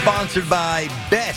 sponsored by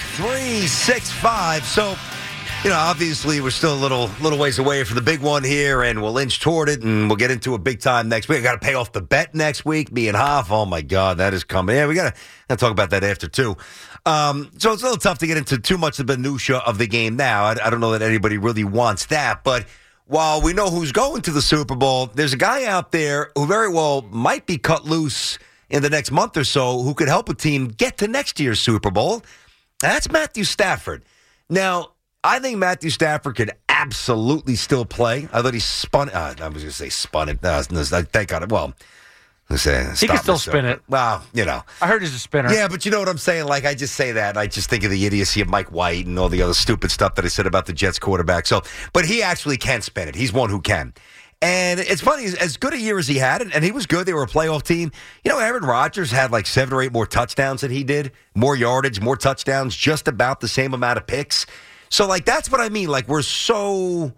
Bet365. So, obviously we're still a little ways away from the big one here, and we'll inch toward it, and we'll get into a big time next week. I got to pay off the bet next week, me and Hoff. Oh, my God, that is coming. Yeah, we got to talk about that after, too. So it's a little tough to get into too much of the minutia of the game now. I don't know that anybody really wants that, but while we know who's going to the Super Bowl, there's a guy out there who very well might be cut loose in the next month or so who could help a team get to next year's Super Bowl. And that's Matthew Stafford. Now, I think Matthew Stafford could absolutely still play. I thought he spun. I was going to say spun it. Thank God. Well, let's say he can still spin it. Well, I heard he's a spinner. Yeah, but you know what I'm saying? Like, I just say that, and I just think of the idiocy of Mike White and all the other stupid stuff that I said about the Jets quarterback. So, but he actually can spin it. He's one who can. And it's funny, as good a year as he had, and he was good. They were a playoff team. Aaron Rodgers had like 7 or 8 more touchdowns than he did, more yardage, more touchdowns, just about the same amount of picks. So, like, that's what I mean. Like, we're so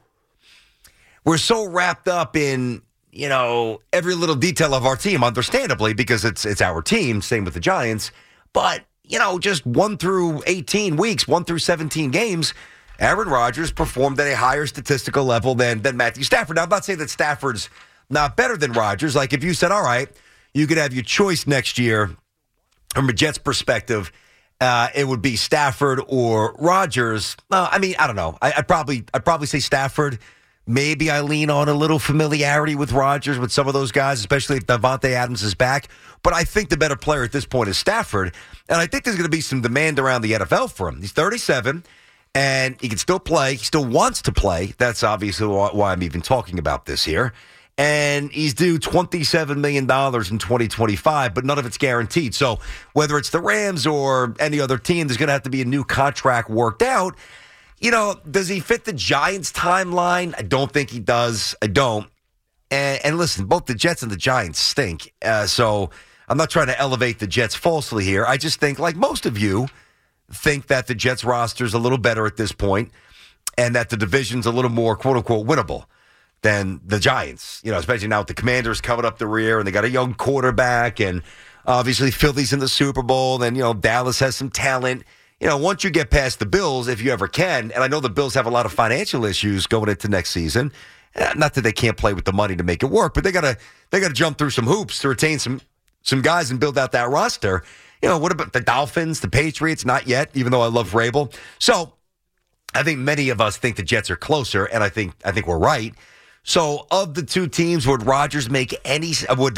wrapped up in, every little detail of our team, understandably, because it's our team. Same with the Giants. But, just 1 through 18 weeks, 1 through 17 games, Aaron Rodgers performed at a higher statistical level than Matthew Stafford. Now, I'm not saying that Stafford's not better than Rodgers. Like, if you said, all right, you could have your choice next year from a Jets perspective, it would be Stafford or Rodgers. I don't know. I'd probably say Stafford. Maybe I lean on a little familiarity with Rodgers, with some of those guys, especially if Davante Adams is back. But I think the better player at this point is Stafford. And I think there's going to be some demand around the NFL for him. He's 37. And he can still play. He still wants to play. That's obviously why I'm even talking about this here. And he's due $27 million in 2025, but none of it's guaranteed. So whether it's the Rams or any other team, there's going to have to be a new contract worked out. Does he fit the Giants' timeline? I don't think he does. I don't. And listen, both the Jets and the Giants stink. So I'm not trying to elevate the Jets falsely here. I just think, like most of you, think that the Jets roster is a little better at this point and that the division's a little more, quote-unquote, winnable than the Giants, especially now with the Commanders coming up the rear and they got a young quarterback and obviously Philly's in the Super Bowl and, Dallas has some talent. Once you get past the Bills, if you ever can, and I know the Bills have a lot of financial issues going into next season, not that they can't play with the money to make it work, but they got to jump through some hoops to retain some guys and build out that roster. What about the Dolphins, the Patriots? Not yet, even though I love Vrabel. So I think many of us think the Jets are closer, and I think we're right. So of the two teams, would Stafford make any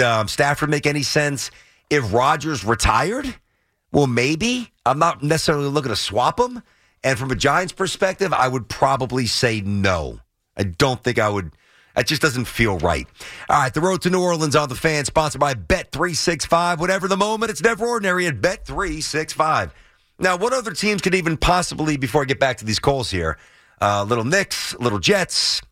sense if Rodgers retired? Well, maybe. I'm not necessarily looking to swap him. And from a Giants perspective, I would probably say no. I don't think I would. That just doesn't feel right. All right, the road to New Orleans on the Fan, sponsored by Bet365. Whatever the moment, it's never ordinary at Bet365. Now, what other teams could even possibly, before I get back to these calls here, little Knicks, little Jets,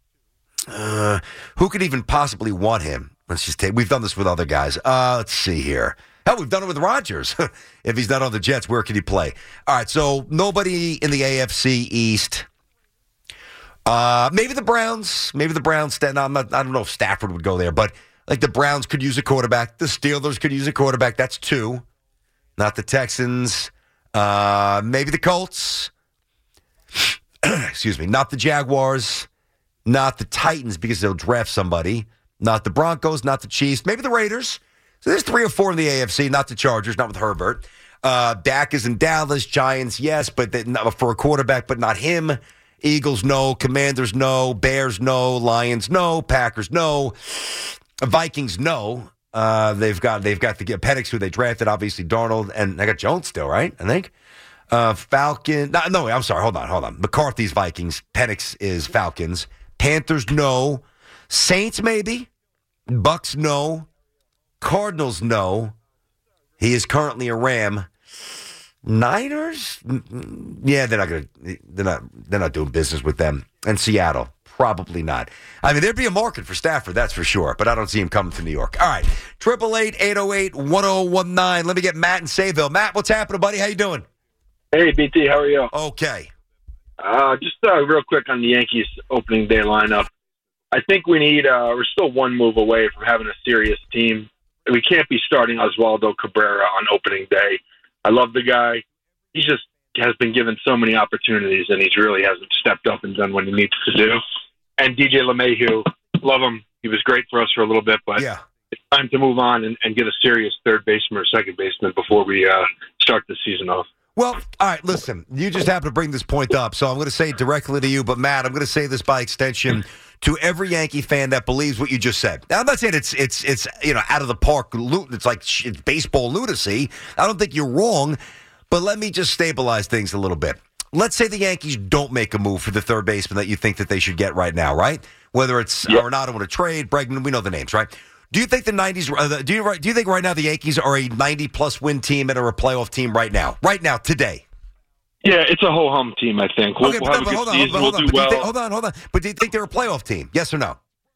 who could even possibly want him? We've done this with other guys. Let's see here. Hell, we've done it with Rodgers. If he's not on the Jets, where can he play? All right, so nobody in the AFC East. Maybe the Browns. I don't know if Stafford would go there, but like the Browns could use a quarterback. The Steelers could use a quarterback. That's 2. Not the Texans. Maybe the Colts. Excuse me. Not the Jaguars. Not the Titans because they'll draft somebody. Not the Broncos. Not the Chiefs. Maybe the Raiders. So there's 3 or 4 in the AFC. Not the Chargers. Not with Herbert. Dak is in Dallas. Giants, yes, but for a quarterback, but not him. Eagles, no. Commanders, no. Bears, no. Lions, no. Packers, no. Vikings, no. They've got the Penix, who they drafted, obviously Darnold, and they got Jones still, right? I think. Falcon. No, I'm sorry. Hold on. McCarthy's Vikings. Penix is Falcons. Panthers, no. Saints, maybe. Bucks, no. Cardinals, no. He is currently a Ram. Niners? Yeah, they're not doing business with them. And Seattle, probably not. I mean, there'd be a market for Stafford, that's for sure, but I don't see him coming to New York. All right, 888-808-1019. Let me get Matt in Sayville. Matt, what's happening, buddy? How you doing? Hey, BT, how are you? Okay. Just real quick on the Yankees opening day lineup. I think we're still one move away from having a serious team. We can't be starting Oswaldo Cabrera on opening day. I love the guy. He just has been given so many opportunities, and he really hasn't stepped up and done what he needs to do. And DJ LeMahieu, love him. He was great for us for a little bit, but it's time to move on and get a serious third baseman or second baseman before we start the season off. Well, all right, listen, you just happen to bring this point up, so I'm going to say it directly to you, but Matt, I'm going to say this by extension to every Yankee fan that believes what you just said. Now, I'm not saying it's out of the park, it's like it's baseball lunacy. I don't think you're wrong, but let me just stabilize things a little bit. Let's say the Yankees don't make a move for the third baseman that you think that they should get right now, right? Whether it's Arenado in a trade, Bregman, we know the names, right? Do you think the 90s? Do you think right now the Yankees are a 90-plus win team and are a playoff team right now? Right now, today? Yeah, it's a ho-hum team, I think. We'll have a good season. We'll do well. Hold on. But do you think they're a playoff team? Yes or no?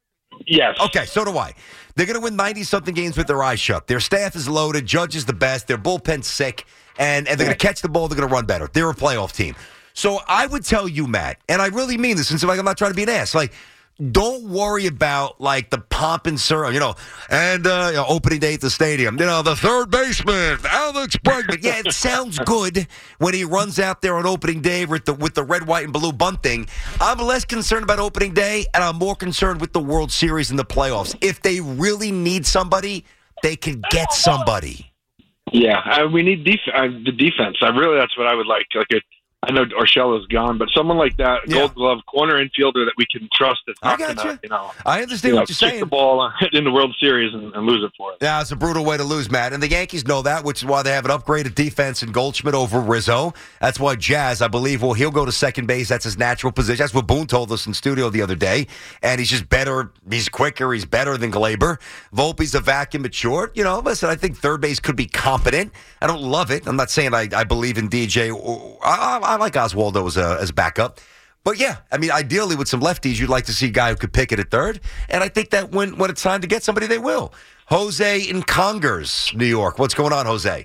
Yes. Okay, so do I. They're going to win 90-something games with their eyes shut. Their staff is loaded. Judge is the best. Their bullpen's sick. And they're going to catch the ball. They're going to run better. They're a playoff team. So I would tell you, Matt, and I really mean this, since I'm not trying to be an ass, don't worry about the pomp and circumstance, and opening day at the stadium. The third baseman, Alex Bregman. Yeah, it sounds good when he runs out there on opening day with the red, white, and blue bunting. I'm less concerned about opening day, and I'm more concerned with the World Series and the playoffs. If they really need somebody, they can get somebody. Yeah, we need the defense. That's what I would like. I know Urshela's gone, but someone like that, Gold Glove corner infielder that we can trust. That's not going to, I understand what you're saying. Kick the ball in the World Series and lose it for us. Yeah, it's a brutal way to lose, Matt. And the Yankees know that, which is why they have an upgraded defense in Goldschmidt over Rizzo. That's why Jazz, I believe, he'll go to second base. That's his natural position. That's what Boone told us in studio the other day. And he's just better. He's quicker. He's better than Glaber. Volpe's a vacuum at short. Listen, I think third base could be competent. I don't love it. I'm not saying I believe in DJ. I like Oswaldo as backup. But, yeah, I mean, ideally with some lefties, you'd like to see a guy who could pick it at third. And I think that when it's time to get somebody, they will. Jose in Congers, New York. What's going on, Jose?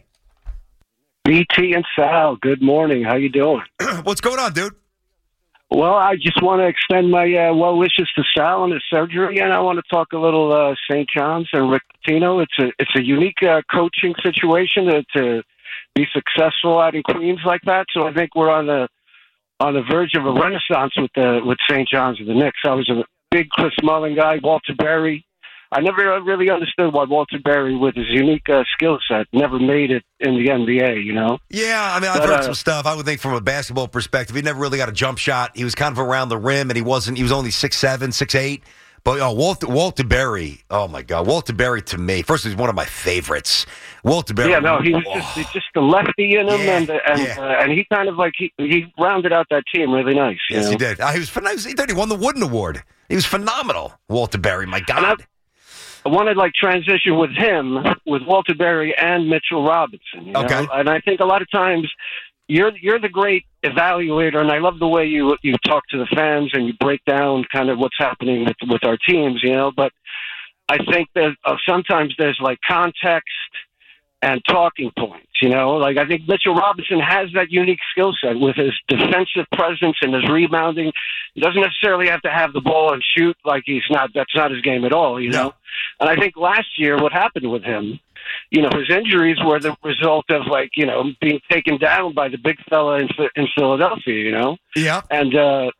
BT and Sal, good morning. How you doing? What's going on, dude? Well, I just want to extend my well wishes to Sal on his surgery, and I want to talk a little St. John's and Rick Pitino. It's a unique coaching situation to be successful out in Queens like that. So I think we're on the verge of a renaissance with St. John's and the Knicks. I was a big Chris Mullin guy, Walter Berry. I never really understood why Walter Berry, with his unique skill set, never made it in the NBA, Yeah, I mean, I've heard some stuff. I would think from a basketball perspective, he never really got a jump shot. He was kind of around the rim, and he was only 6'7", 6'8". But Walter Berry, oh my God, Walter Berry to me, first he's one of my favorites. Walter Berry, he's just the lefty in him, and he kind of he rounded out that team really nice. Yes, he did. He was phenomenal. He won the Wooden Award. He was phenomenal, Walter Berry. My God. I want to transition with him, with Walter Berry and Mitchell Robinson. Okay. And I think a lot of times you're the great evaluator, and I love the way you talk to the fans and you break down kind of what's happening with our teams. But I think that sometimes there's context and talking points. I think Mitchell Robinson has that unique skill set with his defensive presence and his rebounding. He doesn't necessarily have to have the ball and shoot that's not his game at all, No. And I think last year what happened with him, his injuries were the result of being taken down by the big fella in Philadelphia, Yeah. And,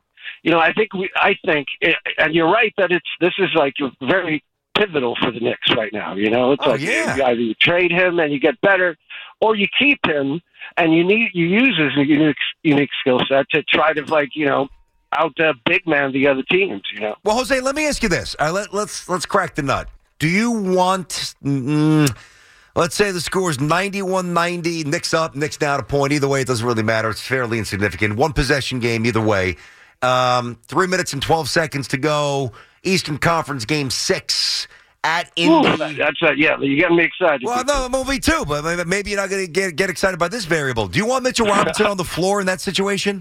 I think, and you're right that this is very pivotal for the Knicks right now. You either you trade him and you get better, or you keep him and you use his unique skill set to try to out big man the other teams. Well, Jose, let me ask you this. Let's crack the nut. Do you want? Let's say the score is 91-90. Knicks up, Knicks down a point. Either way, it doesn't really matter. It's fairly insignificant. One possession game either way. 3 minutes and 12 seconds to go. Eastern Conference Game 6 at Indy. Ooh, that's you're getting me excited. Well, no, me too, but maybe you're not going to get excited by this variable. Do you want Mitchell Robinson on the floor in that situation?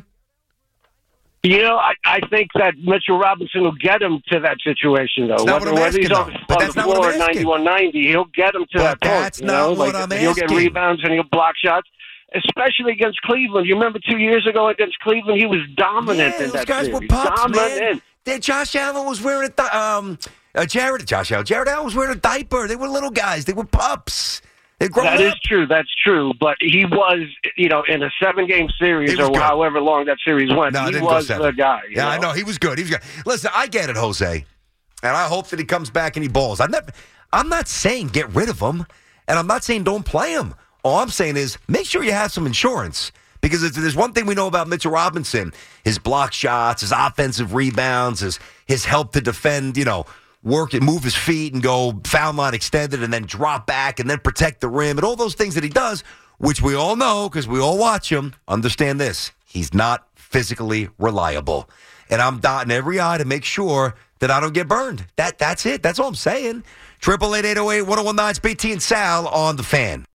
I think that Mitchell Robinson will get him to that situation, though. Whether he's on the floor at 91-90, he'll get him to that point. That's not what I'm asking. He'll get rebounds and he'll block shots. Especially against Cleveland. You remember 2 years ago against Cleveland, he was dominant in that series. Those guys were pups, man. Josh Allen was wearing Jared Allen was wearing a diaper. They were little guys. They were pups. That is true. That's true. But he was, in a 7-game series or however long that series went, he was the guy. Yeah, I know. He was good. Listen, I get it, Jose. And I hope that he comes back and he balls. I'm not saying get rid of him. And I'm not saying don't play him. All I'm saying is make sure you have some insurance. Because if there's one thing we know about Mitchell Robinson, his block shots, his offensive rebounds, his help to defend, work and move his feet and go foul line extended and then drop back and then protect the rim and all those things that he does, which we all know because we all watch him. Understand this. He's not physically reliable. And I'm dotting every I to make sure that I don't get burned. That's it. That's all I'm saying. 888-808-1019, Speed T and Sal on The Fan.